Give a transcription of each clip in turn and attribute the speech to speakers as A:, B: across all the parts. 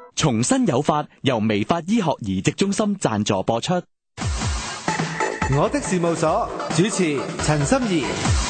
A: 重新有法由微法醫學移植中心贊助播出。
B: 我的事務所主持陳心怡。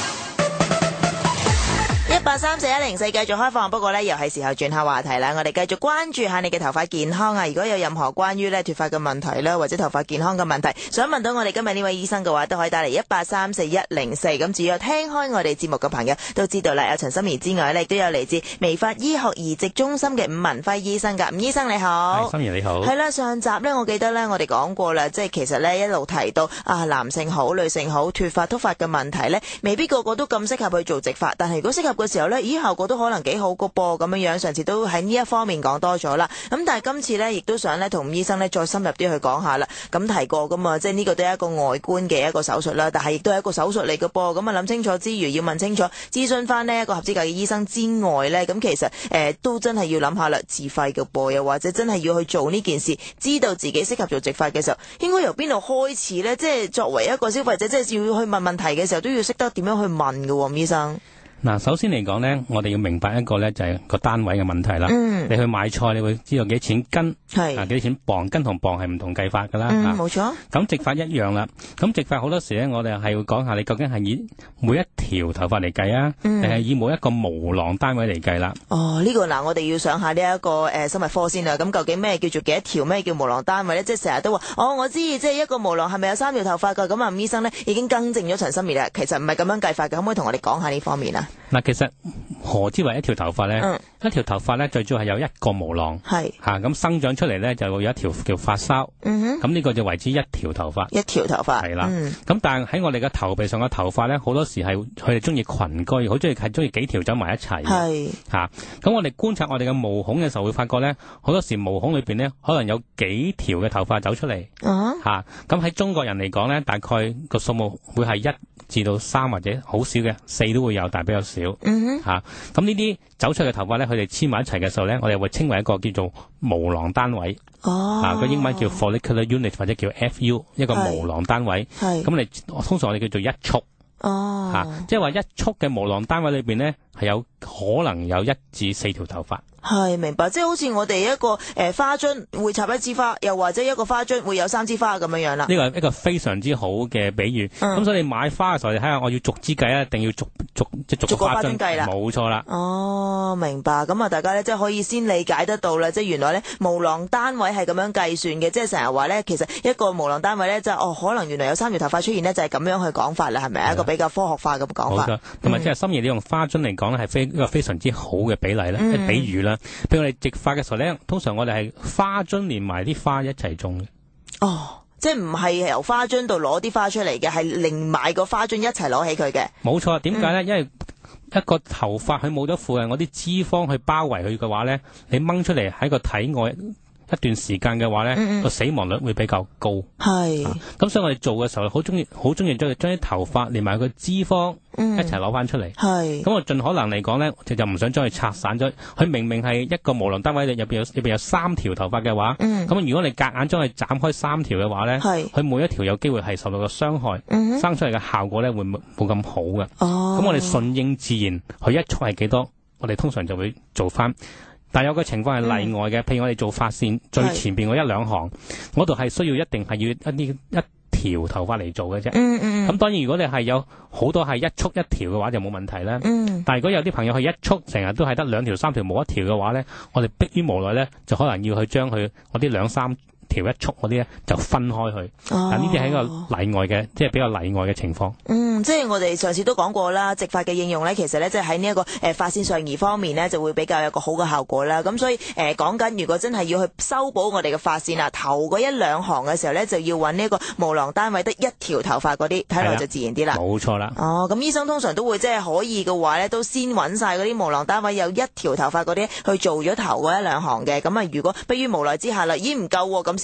C: 1834104繼續開放，不過呢又係時候轉下話題啦。我哋繼續關注下你嘅頭髮健康啊！如果有任何關於呢脫髮嘅問題啦，或者頭髮健康嘅問題，想問到我哋今日呢位醫生嘅話，都可以打嚟1834104。咁只要聽開我哋節目嘅朋友都知道啦，有陳心怡之外呢，亦都有嚟自微法醫學移植中心嘅伍文輝醫生噶。伍醫生你好。
D: 心怡你好。
C: 係啦，上集呢我記得呢我哋講過啦，即係其實呢一路提到男性好女性好脫髮禿髮嘅問題呢，未必個個都咁適合去做植髮，但係如果適合嘅時候呢，效果都可能幾好個噃，咁樣樣。上次都喺呢一方面講多咗啦，咁但係今次呢，亦都想呢同伍醫生呢再深入啲去講下啦。咁提過噶嘛，即係呢個都係一個外觀嘅一個手術啦，但係亦都係一個手術嚟嘅噃。咁諗清楚之餘，要問清楚，諮詢翻呢一個合資格嘅醫生之外呢，咁其實都真係要諗下啦，自費嘅噃，又或者真係要去做呢件事，知道自己適合做植髮嘅時候，應該由邊度開始呢？即係作為一個消費者，即係要去問問題嘅時候，都要識得點樣去問嘅，伍醫生。
D: 嗱，首先嚟講呢，我哋要明白一個呢，就係個單位嘅問題啦。你去買菜，你會知道幾錢斤，幾多錢磅，斤同磅係唔同計法噶啦。
C: 冇錯。咁
D: 植髮一樣啦。咁植髮好多時呢，我哋係會講下你究竟係以每一條頭髮嚟計啊，定係以每一個毛囊單位嚟計啦。
C: 呢個嗱，我哋要上下呢一個生物科先啦。咁究竟咩叫做幾多條？咩叫毛囊單位呢？即係成日都話，我知，即係一個毛囊係咪有3條頭髮噶？咁伍醫生呢已經更正咗陳心怡啦。其實唔係咁樣計法嘅，可唔可以同我哋講下呢方面啊？
D: 嗱，其實何之為一條頭髮呢？一條頭髮呢，最主要係有一個毛囊，咁生長出嚟呢，就會有一條叫髮梢，咁呢個就為之一條頭髮。一條頭髮係啦。咁但係喺我哋嘅頭皮上嘅頭髮呢，好多時係佢哋中意群居，好中意幾條走埋一齊。咁我哋觀察我哋嘅毛孔嘅時候，會發覺呢，好多時毛孔裏邊呢，可能有幾條嘅頭髮走出嚟。咁喺中國人嚟講呢，大概個數目會係1至到3，或者好少嘅4都會有，但係比較少。咁呢啲走出嘅頭髮咧，佢哋黐埋一齊嘅時候咧，我哋會稱為一個叫做毛囊單位。個英文叫 follicular unit 或者叫 FU， 一個毛囊單位。咁通常我哋叫做一束。即係話一束嘅毛囊單位裏邊呢，係有可能有1至4條頭髮。係，明白，即係好似我哋一個花樽會插1支花，又或者一個花樽會有3支花咁樣樣啦。呢個係一個非常之好嘅比喻。咁所以你買花嘅時候，你睇下我要逐支計啊，定要逐個花樽計啦。冇錯啦。明白。咁啊，大家咧即係可以先理解得到啦。即係原來咧毛囊單位係咁樣計算嘅，即係成日話咧，其實一個毛囊單位咧就可能原來有3條頭髮出現呢，就係咁樣去講法啦，係咪一個比較科學化咁講法？冇錯。同埋即係心怡，你用花樽嚟講咧，係一個非常之好嘅比例啦，比喻啦。譬如我哋植髮嘅時候咧，通常我哋係花樽連埋啲花一齊種嘅。即係唔係由花樽度攞啲花出嚟嘅，係連埋個花樽一齊攞起佢嘅。冇錯，點解咧？因為一個頭髮佢冇咗附近嗰啲脂肪去包圍佢嘅話咧，你掹出嚟喺個體外一段時間嘅話咧，個死亡率會比較高。係。咁所以我哋做嘅時候，好中意將啲頭髮連埋個脂肪一齊攞翻出嚟。係。咁我盡可能嚟講咧，就唔想將佢拆散咗。佢明明係一個毛囊單位入邊有3條頭髮嘅話，咁如果你夾硬將佢斬開3條嘅話咧，佢每一條有機會係受到個傷害，生出嚟嘅效果咧會冇咁好嘅。咁我哋順應自然，佢一束係幾多，我哋通常就會做翻。但有個情況係例外嘅，譬如我哋做髮線最前邊嗰1-2行，嗰度係需要一定係要一條頭髮嚟做嘅啫。咁當然如果你係有好多係一束1條嘅話就冇問題啦。但係如果有啲朋友係一束成日都係得2條3條冇1條嘅話咧，我哋迫於無奈咧，就可能要去將佢嗰啲2-3條一束嗰啲咧就分開去。但呢啲係一個例外嘅，即係比較例外嘅情況。即係我哋上次都講過啦，植髮嘅應用咧，其實咧即係喺呢一個髮線上移方面咧，就會比較有個好嘅效果啦。咁所以講緊如果真係要去修補我哋嘅髮線啊，頭嗰1-2行嘅時候咧，就要揾呢一個毛囊單位得1條頭髮嗰啲，睇落就自然啲啦。冇錯啦。咁醫生通常都會即係可以嘅話咧，都先揾晒嗰啲毛囊單位有1條頭髮嗰啲去做咗頭嗰1-2行嘅。咁啊，如果迫於無奈之下啦，已經唔夠咁先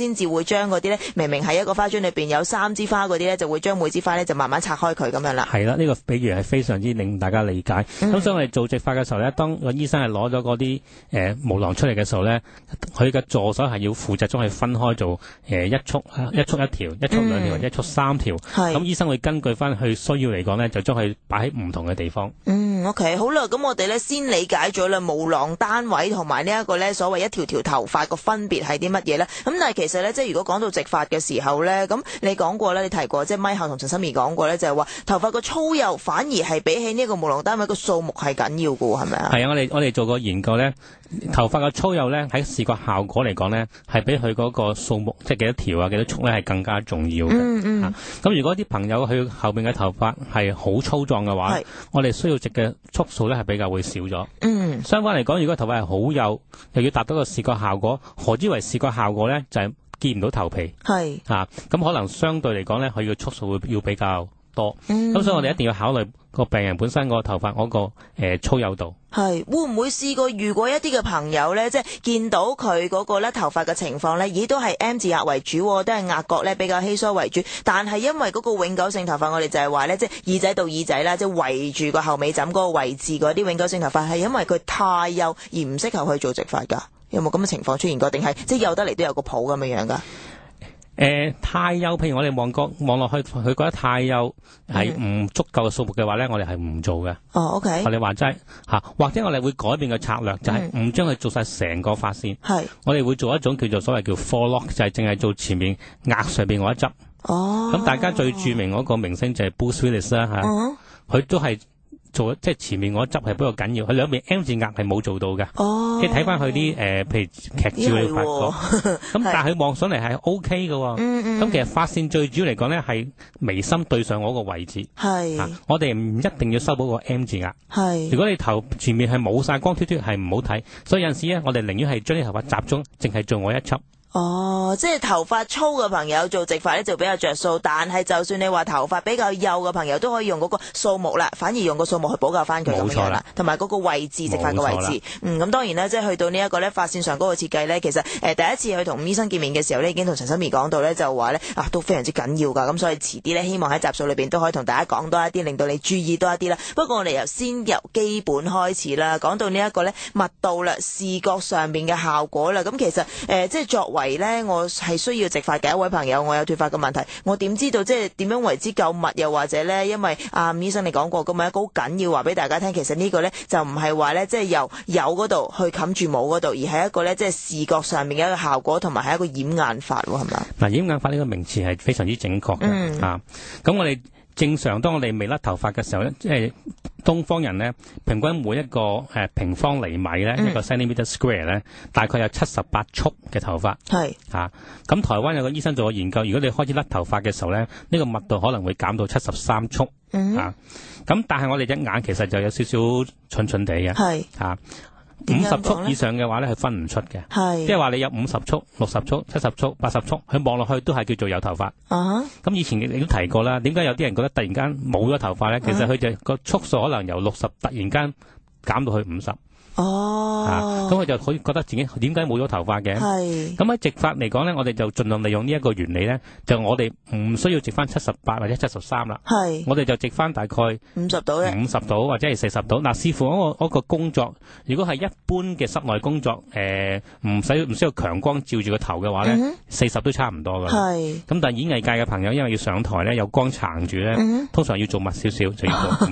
C: 先至會將嗰啲咧，明明喺一個花樽裏邊有3支花嗰啲咧，就會將每支花咧就慢慢拆開佢咁樣啦。
D: 係啦，呢個比喻係非常之令大家理解。咁所以我哋做植髮嘅時候咧，當個醫生係攞咗嗰啲毛囊出嚟嘅時候咧，佢嘅助手係要負責將佢分開做一束一條，一束兩條，或者一束3條。咁醫生會根據翻佢需要嚟講咧，就將佢擺喺唔同嘅地方。
C: OK， 好啦，咁我哋咧先理解咗啦，毛囊單位同埋呢一個咧所謂一條條頭髮個分別係啲乜嘢咧？咁但係其實咧，即係如果講到植髮嘅時候咧，咁你講過咧，你提過即係咪後同陳心怡講過咧，就係話頭髮個粗幼反而係比起呢個毛囊單位個數目係緊要㗎，係咪啊？係
D: 啊，我哋做過研究咧，頭髮嘅粗幼咧喺視覺效果嚟講咧，係比佢嗰個數目即係幾多條啊幾多束咧係更加重要嘅。咁如果啲朋友佢後邊嘅頭髮係好粗壯嘅話，我哋需要植嘅束數咧係比較會少咗。相反嚟講，如果頭髮係好幼，又要達到個視覺效果，何之為視覺效果咧？就係見唔到頭皮。咁可能相對嚟講咧，佢嘅束數會要比較多。咁所以我哋一定要考慮個病人本身個頭髮嗰個粗幼度。
C: 會唔會試過如果一啲嘅朋友咧，即係見到佢嗰個咧頭髮嘅情況咧，都係 M 字額為主，都係額角咧比較稀疏為主，但係因為嗰個永久性頭髮，我哋就係話咧，即係耳仔到耳仔啦，即係圍住個後尾枕嗰個位置嗰啲永久性頭髮，係因為佢太幼而唔適合去做植髮㗎？有冇咁嘅情況出現過？定係即係幼得嚟都有個譜咁樣樣㗎？
D: 太幼，譬如我哋望落去，佢覺得太幼係唔足夠嘅數目嘅話咧，我哋係唔做嘅。
C: OK。
D: 我哋話齋或者我哋會改變個策略，就係唔將佢做晒成個髮線。我哋會做一種叫做所謂叫 forelock，就係淨係做前面額上邊嗰一執。咁大家最著名嗰個明星就係 Bruce Willis 啦，佢都係做即係前面嗰一執係比較緊要，佢兩邊 M 字額係冇做到嘅。即係睇翻佢啲譬如劇照你發覺，咁但係佢望上嚟係 O K 嘅。咁其實髮線最主要嚟講咧係眉心對上嗰個位置。我哋唔一定要修補個 M 字額。如果你頭前面係冇晒光脫脫係唔好睇，所以有陣時咧我哋寧願係將啲頭髮集中，淨係做我一輯。
C: 即係頭髮粗嘅朋友做植髮咧就比較着數，但係就算你話頭髮比較幼嘅朋友都可以用嗰個數目啦，反而用個數目去補救翻佢咁樣啦，同埋嗰個位置植髮嘅位置。咁當然啦，即係去到呢一個咧髮線上嗰個設計咧，其實第一次去同吳醫生見面嘅時候咧，已經同陳心怡講到咧，就話咧都非常之緊要噶，咁所以遲啲咧希望喺集數裏邊都可以同大家講多一啲，令到你注意多一啲啦。不過我哋先由基本開始啦，講到呢一個咧密度啦、視覺上邊嘅效果啦，咁其實即係作為咧，我係需要植髮嘅一位朋友，我有脫髮嘅問題，我點知道即係點樣為之夠密？又或者咧，因為吳醫生你講過咁樣一個好緊要話俾大家聽，其實呢個咧就唔係話咧即係由有嗰度去冚住冇嗰度，而係一個咧即係視覺上面嘅一個效果，同埋係一個掩眼法，係咪？
D: 嗱，掩眼法呢個名詞係非常之正確嘅。咁我哋正常當我哋未甩頭髮嘅時候咧，即係東方人咧，平均每一個平方厘米咧，一個 centimeter square 咧，大概有78束嘅頭髮。咁台灣有個醫生做過研究，如果你開始甩頭髮嘅時候咧，呢個密度可能會減到73束。咁但係我哋隻眼其實就有少少蠢蠢地嘅。50束以上嘅話咧，係分唔出嘅。即係話你有50束、60束、70束、80束，佢望落去都係叫做有頭髮。咁以前你都提過啦，點解有啲人覺得突然間冇咗頭髮咧？其實佢就個束數可能由60突然間減到去50。咁佢就可以覺得自己點解冇咗頭髮嘅？咁喺植髮嚟講咧，我哋就盡量利用呢一個原理咧，就我哋唔需要植翻78或者73啦。我哋就植翻大概50到或者係40到。嗱，視乎嗰個工作，如果係一般嘅室內工作，唔需要強光照住個頭嘅話咧，40都差唔多噶。咁但係演藝界嘅朋友，因為要上台咧，有光撐住咧，通常要做密少少，就要做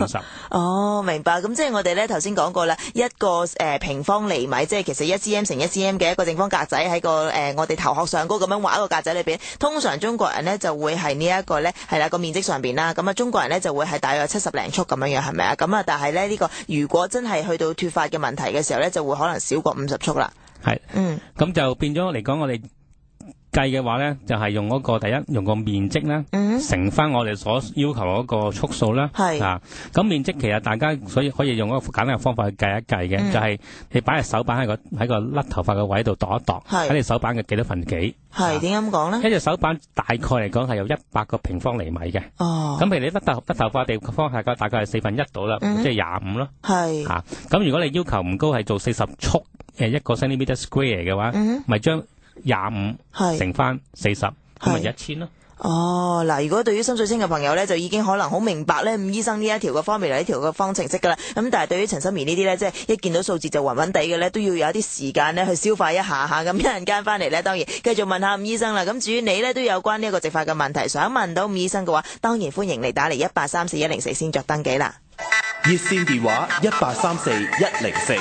D: 50。
C: 明白。咁即係我哋咧頭先講過啦，一個平方厘米，即係其實1cm乘1cm嘅一個正方格仔喺個我哋頭殼上高咁樣畫一個格仔裏邊。通常中國人呢就會係呢一個呢係啦個面積上邊啦。咁啊中國人呢就會係大約70零束咁樣樣，係咪啊？咁啊但係呢個如果真係去到脫髮嘅問題嘅時候呢，就會可能少過50束啦。
D: 咁就變咗嚟講，我哋計嘅話咧，就係用嗰個第一用個面積啦，乘翻我哋所要求嗰個束數啦。咁面積其實大家所以可以用一個簡單嘅方法去計一計嘅，就係你擺隻手板喺個甩頭髮嘅位度度一度，喺你手板嘅幾多分幾？
C: 點解咁講咧？
D: 一隻手板大概嚟講係有100個平方厘米嘅。咁譬如你甩頭髮地方大概係1/4度啦，即係25咯。咁如果你要求唔高，係做40束一個 centimeter square 嘅話，咪將 25乘翻40，咁咪1000咯。
C: 哦，嗱，如果對於心水清嘅朋友咧，就已經可能好明白咧，伍醫生呢一條嘅formula呢條嘅方程式噶啦。咁但係對於陳心怡呢啲咧，即係一見到數字就暈暈地嘅咧，都要有一啲時間咧去消化一下吓。咁一陣間翻嚟咧，當然繼續問下伍醫生啦。咁至於你咧都有關呢一個植髮嘅問題，想問到伍醫生嘅話，當然歡迎你打嚟1834104先作登記啦。
B: 熱線電話1834104。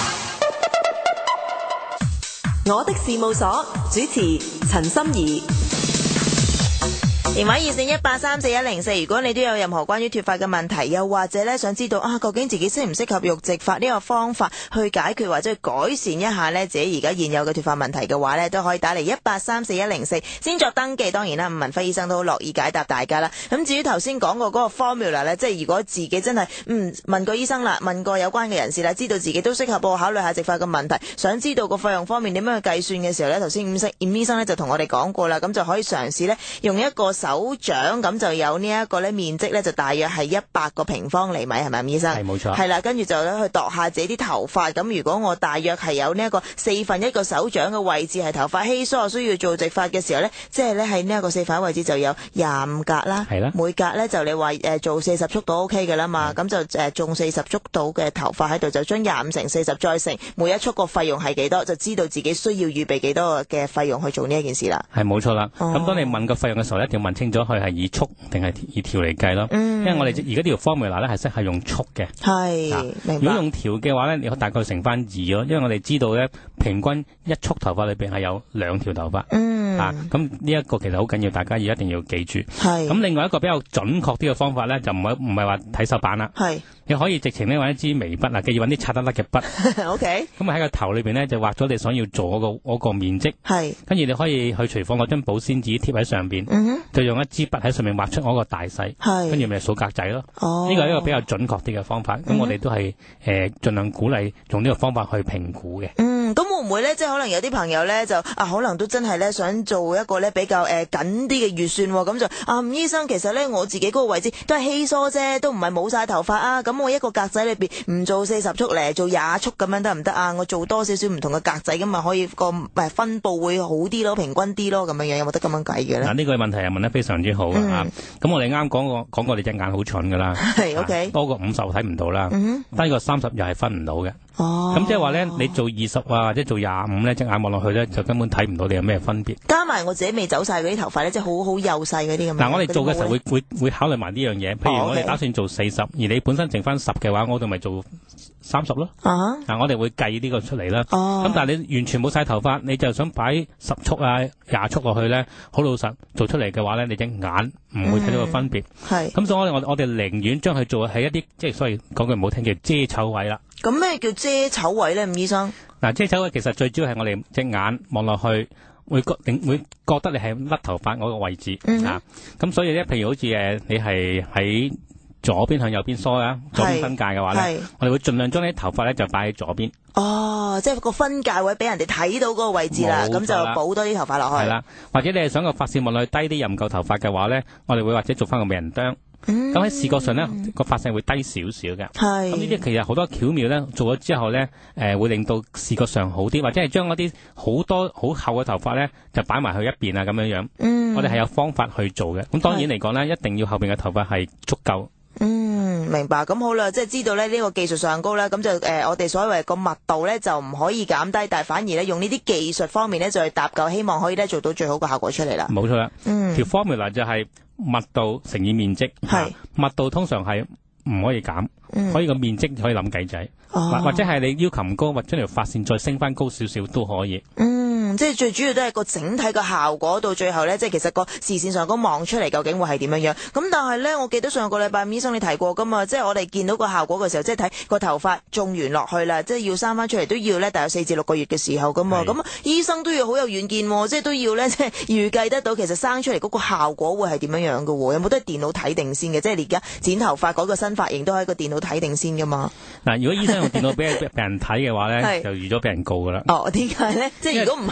E: 我的事務所主持陳心怡。
C: 電話熱線1834104，如果你都有任何關於脫髮嘅問題，又或者咧想知道究竟自己適唔適合肉植髮呢個方法去解決或者去改善一下咧自己而家現有嘅脫髮問題嘅話咧，都可以打嚟1834104先作登記。當然啦，伍文輝醫生都好樂意解答大家啦。咁至於頭先講過嗰個 formula 咧，即係如果自己真係問過醫生啦，問過有關嘅人士啦，知道自己都適合考慮下植髮嘅問題，想知道個費用方面點樣去計算嘅時候咧，頭先伍醫生咧就同我哋講過啦，咁就可以嘗試咧用一個手掌咁就有呢一個咧面積咧就大約係100個平方厘米，係咪，伍醫生？
D: 係冇錯。
C: 係啦，跟住就咧去度下自己啲頭髮。咁如果我大約係有呢一個1/4個手掌嘅位置係頭髮稀疏，需要做植髮嘅時候咧，即係咧喺呢一個1/4位置就有25格啦。係啦，每格咧就你話做40束都 OK 嘅啦嘛。咁就種40束到嘅頭髮喺度，就將25乘40再乘每一束個費用係幾多，就知道自己需要預備幾多嘅費用去做呢一件事啦。
D: 係冇錯啦。咁當你問個費用嘅時候，一定要問清楚佢係以束定係以條嚟計咯。因為我哋而家呢條 formula 咧係適合用束嘅。係，明白。如果用條嘅話咧，你可大概乘翻2咯。因為我哋知道咧，平均一束頭髮裏邊係有2條頭髮。咁呢一個其實好緊要，大家一定要記住。係。咁另外一個比較準確啲嘅方法咧，就唔係話睇手板啦。係。你可以直情咧揾一支眉筆啊，記住揾啲擦得甩嘅筆。OK。咁喺個頭裏邊咧就畫咗你想要做嗰個面積。係。跟住你可以去廚房嗰張保鮮紙貼喺上邊。就用一支筆喺上面畫出嗰個大細。係。跟住咪數格仔咯。哦。呢個係一個比較準確啲嘅方法。咁我哋都係盡量鼓勵用呢個方法去評估嘅。
C: 咁會唔會咧？即係可能有啲朋友咧就可能都真係咧想做一個咧比較緊啲嘅預算喎。咁就伍醫生，其實咧我自己嗰個位置都係稀疏啫，都唔係冇晒頭髮啊。咁我一個格仔裏邊唔做40束嚟，做20束咁樣得唔得啊？我做多少少唔同嘅格仔咁咪可以個分佈會好啲咯，平均啲咯，咁樣樣有冇得咁樣計嘅咧？嗱，呢
D: 個問題係問得非常之好啊！咁我哋啱講過你隻眼好蠢噶啦，係 OK，多過50睇唔到啦，低過30又係分唔到嘅。哦，咁即係話咧，你做20啊或者做25咧，隻眼望落去咧就根本睇唔到你有咩分別。
C: 加埋我自己未走晒嗰啲頭髮咧，即係好幼細嗰啲咁。
D: 嗱，我哋做嘅時候會考慮埋呢樣嘢。譬如我哋打算做40，而你本身剩翻10嘅話，我哋咪做30咯。嗱，我哋會計呢個出嚟啦。咁但係你完全冇晒頭髮，你就想擺10束啊20束落去咧，好老實做出嚟嘅話咧，你隻眼唔會睇到個分別。係。咁所以我哋寧願將佢做喺一啲即係所謂講句唔好聽叫遮醜位啦。
C: 咁咩叫遮醜位咧，伍醫生？
D: 嗱，遮醜位其實最主要係我哋隻眼望落去會覺得你係甩頭髮嗰個位置。咁所以咧，譬如好似你係喺左邊向右邊梳啊，左邊分界嘅話咧，我哋會盡量將啲頭髮咧就擺喺左邊。哦，即係個分界位俾人哋睇到嗰個位置啦，咁就補多啲頭髮落去。係啦，或者你係想個髮線望落去低啲又唔夠頭髮嘅話咧，我哋會或者做翻個美人釘。咁喺視覺上咧，個髮線會低少少嘅。係。咁呢啲其實好多巧妙咧，做咗之後咧，會令到視覺上好啲，或者係將嗰啲好多好厚嘅頭髮咧，就擺埋去一邊啊，咁樣樣。我哋係有方法去做嘅。咁當然嚟講咧，一定要後邊嘅頭髮係足夠。
C: 明白。咁好啦，即係知道咧呢個技術上高啦，咁就我哋所謂個密度咧就唔可以減低，但係反而咧用呢啲技術方面咧就去搭救，希望可以咧做到最好嘅效果出嚟啦。
D: 冇錯啦。條 formula 就係密度乘以面積。係。密度通常係唔可以減，可以個面積可以諗計仔，或者係你要求唔高，或者條髮線再升翻高少少都可以。
C: 即係最主要都係個整體個效果，到最後咧，即係其實個視線上咁望出嚟究竟會係點樣樣。咁但係咧，我記得上個禮拜醫生你提過噶嘛，即係我哋見到個效果嘅時候，即係睇個頭髮種完落去啦，即係要生翻出嚟都要咧，大約4至6個月嘅時候噶嘛。咁醫生都要好有遠見，即係都要咧，即係預計得到其實生出嚟嗰個效果會係點樣樣嘅。有冇得電腦睇定先嘅？即係你而家剪頭髮嗰個新髮型都喺個電腦睇定先噶嘛？嗱，
D: 如果醫生用電腦俾人睇嘅話咧，就預咗俾人告噶啦。
C: 哦，點解咧？即係如果唔係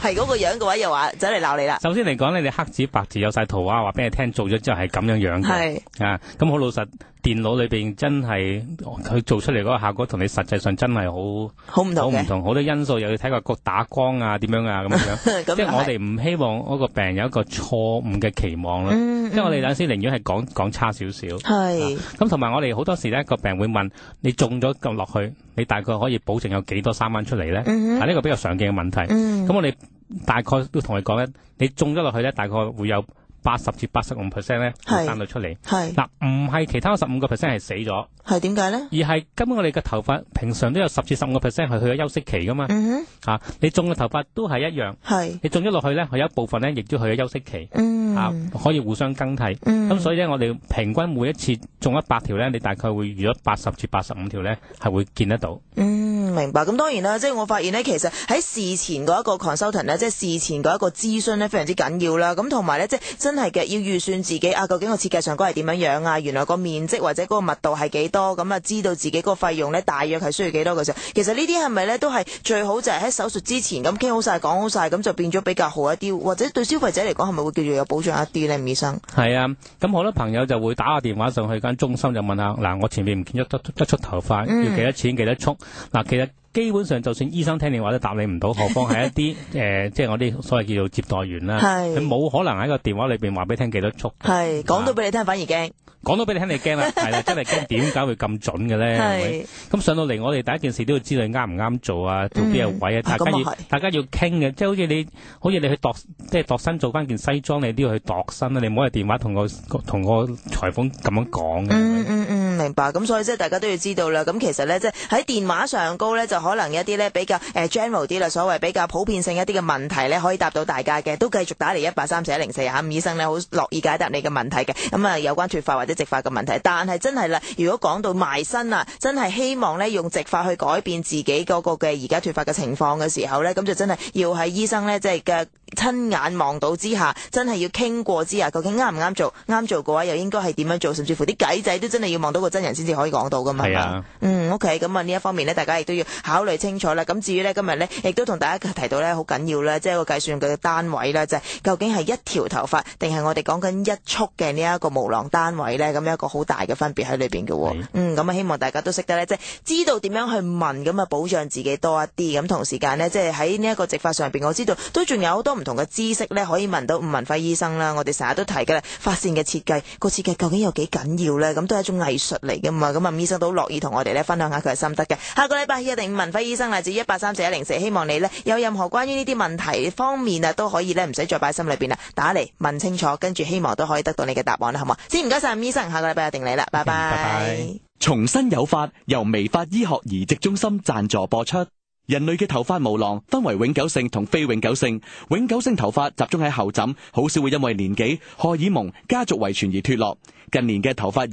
C: 係嗰個樣嘅話，又話走嚟鬧你啦。
D: 首先嚟講，你黑紙白字有晒圖畫，話俾你聽，做咗之後係咁樣嘅。係啊，咁好老實。電腦裏邊真係佢做出嚟嗰個效果同你實際上真係好唔同，好多因素又要睇個打光啊點樣啊咁樣，即係我哋唔希望嗰個病人有一個錯誤嘅期望啦。即係我哋有陣時寧願係講差少少。係咁同埋我哋好多時咧個病人會問你中咗咁落去，你大概可以保證有幾多3蚊出嚟咧？呢個比較常見嘅問題。咁我哋大概都同佢講咧，你中咗落去咧，大概會有80至85% 咧會生到出嚟。係嗱，唔係其他15% 係死咗。係點解咧？而係根本我哋嘅頭髮平常都有10至15% 係去咗休息期噶嘛。你種嘅頭髮都係一樣。係你種咗落去咧，佢有一部分咧亦都去咗休息期。可以互相更替。咁所以咧，我哋平均每一次種100條咧，你大概會預咗80至85條咧係會見得到。
C: 明白。咁當然啦，即係我發現咧，其實喺事前嗰一個 consultant 咧，即係事前嗰一個諮詢咧，非常之緊要啦。咁同埋咧，即係真係嘅要預算自己究竟個設計上嗰係點樣樣啊？原來個面積或者嗰個密度係幾多？咁啊，知道自己個費用咧大約係需要幾多嘅時候，其實呢啲係咪咧都係最好就係喺手術之前咁傾好晒講好晒，咁就變咗比較好一啲，或者對消費者嚟講係咪會叫做有保障一啲咧？吳醫生
D: 係啊，咁好多朋友就會打個電話上去間中心就問下，嗱，我前面唔見咗一束頭髮，要幾多錢幾多束？嗱，其實基本上就算醫生聽電話都答你唔到，何況係一啲即係我啲所謂叫做接待員啦，佢冇可能喺個電話裏邊話俾你聽幾多束。係講到俾你聽反而驚。講到俾你聽，你驚啦，係啦，真係驚，點解會咁準嘅咧？係咪？咁上到嚟，我哋第一件事都要知道你啱唔啱做啊，做邊個位啊？大家要傾嘅，即係好似你去度身做翻件西裝，你都要去度身啊！你唔好係電話同個裁縫咁樣講嘅。
C: 明白。咁所以即係大家都要知道啦。咁其實咧，即係喺電話上高咧，就可能一啲咧比較general 啲啦，所謂比較普遍性一啲嘅問題咧，可以答到大家嘅。都繼續打嚟1834104啊，吳醫生咧好樂意解答你嘅問題嘅。咁啊，有關脫髮或者植髮嘅問題，但係真係啦，如果講到埋身啊，真係希望咧用植髮去改變自己嗰個嘅而家脫髮嘅情況嘅時候咧，咁就真係要喺醫生咧即係嘅親眼望到之下，真係要傾過之下，究竟啱唔啱做？啱做嘅話又應該係點樣做？甚至乎啲計仔都真係要望到個真人先至可以講到噶嘛。係啊。OK， 咁啊呢一方面咧，大家亦都要考慮清楚啦。咁至於咧今日咧，亦都同大家提到咧好緊要啦，即係個計算嘅單位啦，就係究竟係一條頭髮定係我哋講緊一束嘅呢一個無浪單位咧？咁有一個好大嘅分別喺裏邊嘅。咁啊希望大家都識得咧，即係知道點樣去問，咁啊保障自己多一啲。咁同時間咧，即係喺呢一個植髮上邊，我知道都仲有好多唔同嘅知識咧，可以問到吳文輝醫生啦。我哋成日都提嘅啦，髮線嘅設計，個設計究竟有幾緊要咧？咁都係一種藝術嚟噶嘛。咁啊，吳醫生都樂意同我哋咧分享下佢嘅心得嘅。下個禮拜一定吳文輝醫生嚟自1834104，希望你咧有任何關於呢啲問題方面啊，都可以咧唔使再擺心裏邊啦，打嚟問清楚，跟住希望都可以得到你嘅答案啦，好嘛？先唔該晒吳醫生，下個禮拜一定嚟啦，拜拜。拜拜。
A: 重新有髮由微髮醫學移植中心贊助播出。人類嘅頭髮毛囊分為永久性同非永久性，永久性頭髮集中喺後枕，好少會因為年紀、荷爾蒙、家族遺傳而脫落。近年嘅頭髮